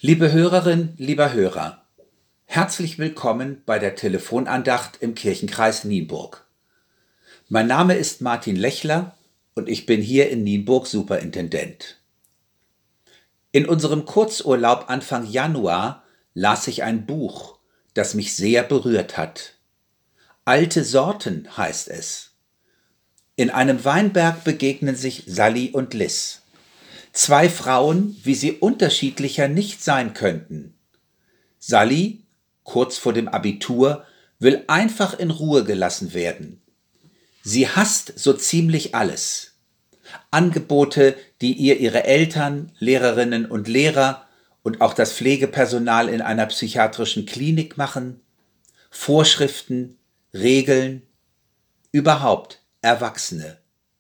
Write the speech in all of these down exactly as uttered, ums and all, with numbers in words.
Liebe Hörerin, lieber Hörer, herzlich willkommen bei der Telefonandacht im Kirchenkreis Nienburg. Mein Name ist Martin Lechler und ich bin hier in Nienburg Superintendent. In unserem Kurzurlaub Anfang Januar las ich ein Buch, das mich sehr berührt hat. Alte Sorten heißt es. In einem Weinberg begegnen sich Sally und Liz. Zwei Frauen, wie sie unterschiedlicher nicht sein könnten. Sally, kurz vor dem Abitur, will einfach in Ruhe gelassen werden. Sie hasst so ziemlich alles. Angebote, die ihr ihre Eltern, Lehrerinnen und Lehrer und auch das Pflegepersonal in einer psychiatrischen Klinik machen, Vorschriften, Regeln, überhaupt Erwachsene.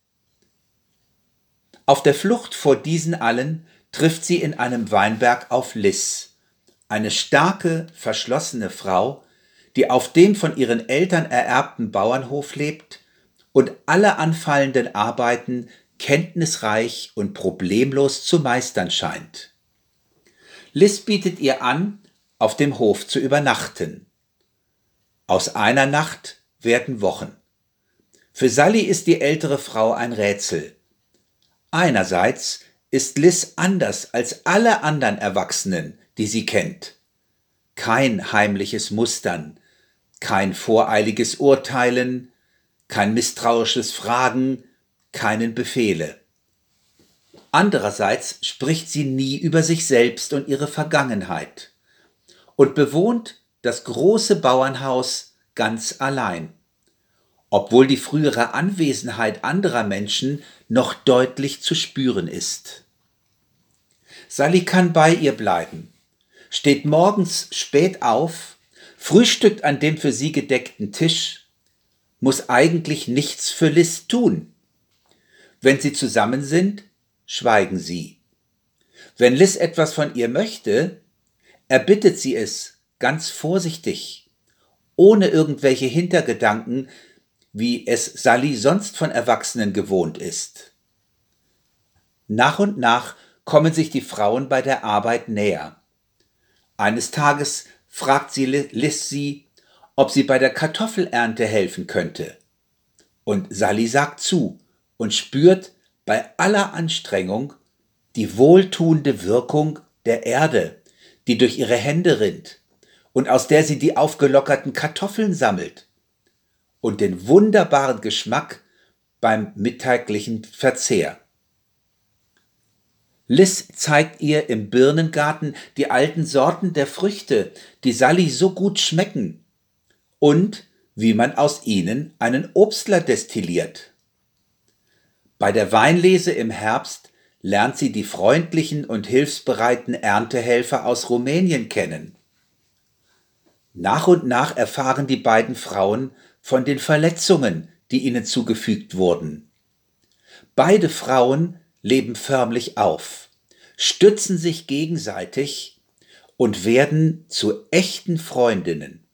Auf der Flucht vor diesen allen trifft sie in einem Weinberg auf Liz, eine starke, verschlossene Frau, die auf dem von ihren Eltern ererbten Bauernhof lebt und alle anfallenden Arbeiten kenntnisreich und problemlos zu meistern scheint. Liz bietet ihr an, auf dem Hof zu übernachten. Aus einer Nacht werden Wochen. Für Sally ist die ältere Frau ein Rätsel. Einerseits ist Liz anders als alle anderen Erwachsenen, die sie kennt. Kein heimliches Mustern, kein voreiliges Urteilen, kein misstrauisches Fragen, keinen Befehle. Andererseits spricht sie nie über sich selbst und ihre Vergangenheit und bewohnt das große Bauernhaus ganz allein, obwohl die frühere Anwesenheit anderer Menschen noch deutlich zu spüren ist. Sally kann bei ihr bleiben, steht morgens spät auf, frühstückt an dem für sie gedeckten Tisch, muss eigentlich nichts für Liz tun. Wenn sie zusammen sind, schweigen sie. Wenn Liz etwas von ihr möchte, erbittet sie es ganz vorsichtig, ohne irgendwelche Hintergedanken, wie es Sally sonst von Erwachsenen gewohnt ist. Nach und nach kommen sich die Frauen bei der Arbeit näher. Eines Tages fragt sie Liz sie, ob sie bei der Kartoffelernte helfen könnte. Und Sally sagt zu und spürt bei aller Anstrengung die wohltuende Wirkung der Erde, die durch ihre Hände rinnt und aus der sie die aufgelockerten Kartoffeln sammelt, und den wunderbaren Geschmack beim mittäglichen Verzehr. Liz zeigt ihr im Birnengarten die alten Sorten der Früchte, die Sally so gut schmecken, und wie man aus ihnen einen Obstler destilliert. Bei der Weinlese im Herbst lernt sie die freundlichen und hilfsbereiten Erntehelfer aus Rumänien kennen. Nach und nach erfahren die beiden Frauen von den Verletzungen, die ihnen zugefügt wurden. Beide Frauen leben förmlich auf, stützen sich gegenseitig und werden zu echten Freundinnen.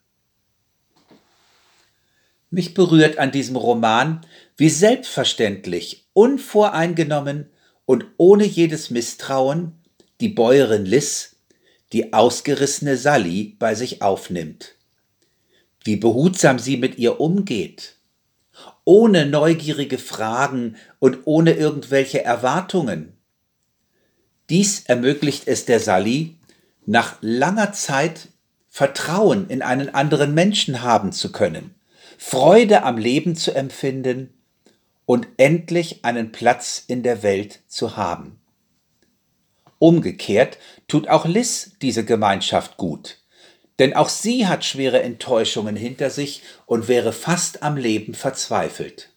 Mich berührt an diesem Roman, wie selbstverständlich, unvoreingenommen und ohne jedes Misstrauen die Bäuerin Liz die ausgerissene Sally bei sich aufnimmt. Wie behutsam sie mit ihr umgeht, ohne neugierige Fragen und ohne irgendwelche Erwartungen. Dies ermöglicht es der Sally, nach langer Zeit Vertrauen in einen anderen Menschen haben zu können, Freude am Leben zu empfinden und endlich einen Platz in der Welt zu haben. Umgekehrt tut auch Liz diese Gemeinschaft gut, denn auch sie hat schwere Enttäuschungen hinter sich und wäre fast am Leben verzweifelt.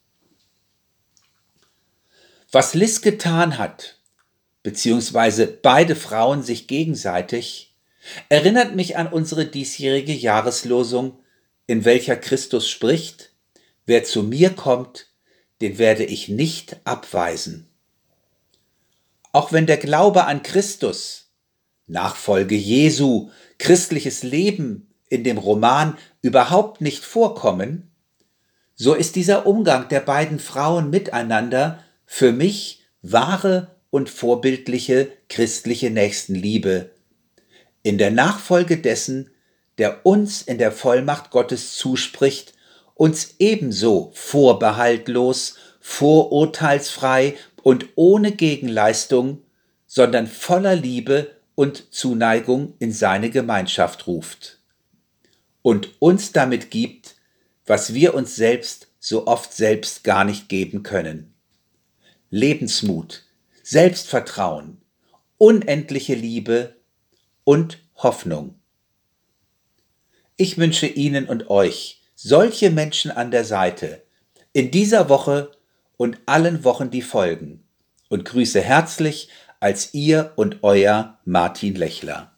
Was Liz getan hat, beziehungsweise beide Frauen sich gegenseitig, erinnert mich an unsere diesjährige Jahreslosung, in welcher Christus spricht: Wer zu mir kommt, den werde ich nicht abweisen. Auch wenn der Glaube an Christus, Nachfolge Jesu, christliches Leben in dem Roman überhaupt nicht vorkommen, so ist dieser Umgang der beiden Frauen miteinander für mich wahre und vorbildliche christliche Nächstenliebe, in der Nachfolge dessen, der uns in der Vollmacht Gottes zuspricht, uns ebenso vorbehaltlos, vorurteilsfrei und ohne Gegenleistung, sondern voller Liebe und Zuneigung in seine Gemeinschaft ruft und uns damit gibt, was wir uns selbst so oft selbst gar nicht geben können. Lebensmut, Selbstvertrauen, unendliche Liebe und Hoffnung. Ich wünsche Ihnen und euch solche Menschen an der Seite in dieser Woche und allen Wochen, die folgen, und grüße herzlich als Ihr und Euer Martin Lechler.